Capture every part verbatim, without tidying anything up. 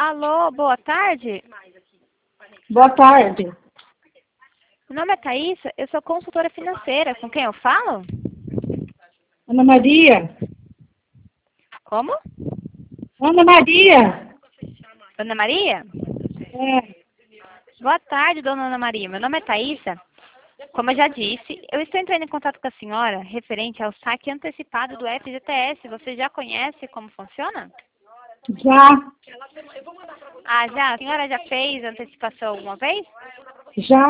Alô, boa tarde. Boa tarde. Meu nome é Thaísa, eu sou consultora financeira. Com quem eu falo? Ana Maria. Como? Ana Maria. Ana Maria? É. Boa tarde, dona Ana Maria. Meu nome é Thaísa. Como eu já disse, eu estou entrando em contato com a senhora referente ao saque antecipado do F G T S. Você já conhece como funciona? Já. Ah, já? A senhora já fez antecipação alguma vez? Já.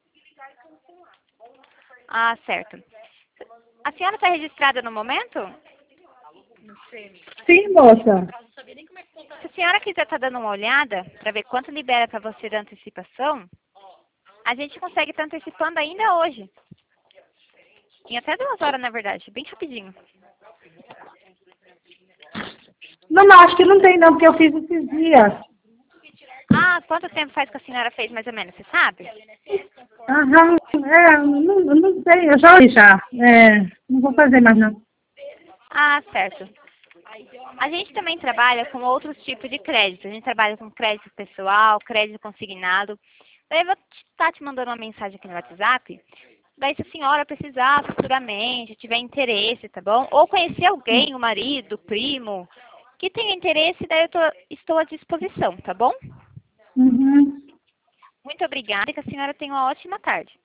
Ah, certo. A senhora está registrada no momento? Sim, moça. Se a senhora quiser estar dando uma olhada para ver quanto libera para você da antecipação, a gente consegue estar antecipando ainda hoje. Em até duas horas, na verdade, bem rapidinho. Não, não, acho que não tem não, porque eu fiz esses dias. Ah, quanto tempo faz que a senhora fez, mais ou menos, você sabe? Aham. É, não, não sei, eu já fiz já. É, não vou fazer mais não. Ah, certo. A gente também trabalha com outros tipos de crédito. A gente trabalha com crédito pessoal, crédito consignado. Daí eu vou estar te mandando uma mensagem aqui no WhatsApp. Daí se a senhora precisar futuramente, tiver interesse, tá bom? Ou conhecer alguém, o marido, o primo, que tenha interesse, daí eu tô, estou à disposição, tá bom? Uhum. Muito obrigada e que a senhora tenha uma ótima tarde.